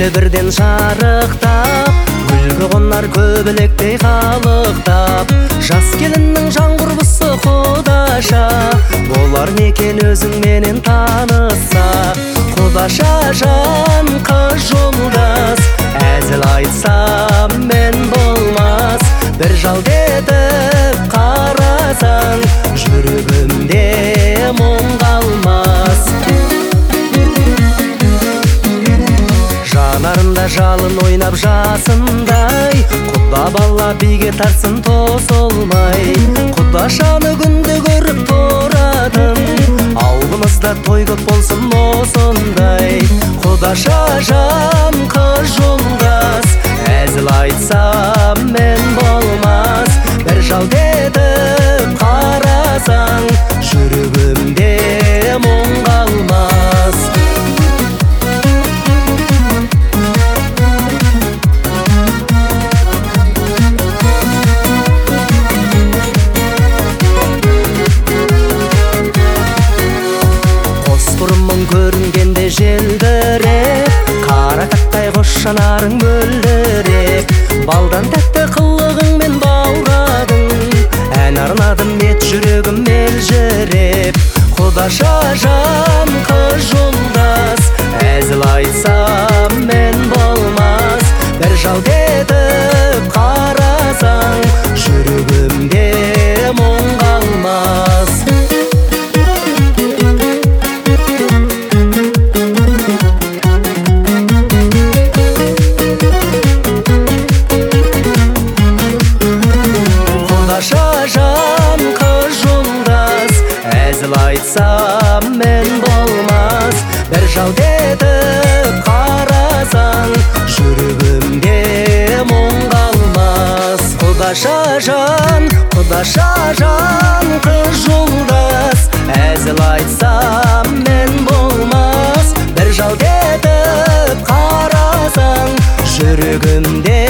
келді бірден жарықтап, гүлге қонар көбелектей қалықтап. Жас келіннің жан құрбысы құдаша, болар некен өзің менен таныса. Құдаша жан қыз жолдас, әзіл айтсам мен болмас. Бір жал детіп қарасаң, жүрегімде мұң қалмас. Жанарында жалын ойнап жасындай, құда бала биге тарсын тосылмай. Құдашаны күнде көріп тұратын, ауылымызда той көп болсын осындай. Құдаша жан қыз жолдас, әзіл айтсам мен болмас. Бір жал детіп қарасаң, жүрегімде мұң қалмас. Бұрымың көрінгенде желдіреп, қара қаттай қос жанарың мөлдіреп. Балдан тәтті қылығыңмен баурадың, ән арнадым ет жүрегім елжіреп. Құдаша жан қыз жолдас, әзіл айтсам мен болмас. Бір жал детіп қарасаң, жүрегімде мұң қалмас. Құдаша жан қыз жолдас, әзіл айтсам мен болмас. Бір жал детіп қарасаң, жүрегімде мұң қалмас. Құдаша жан қыз жолдас, әзіл айтсам мен болмас. Бір жал детіп қарасаң, жүрегімде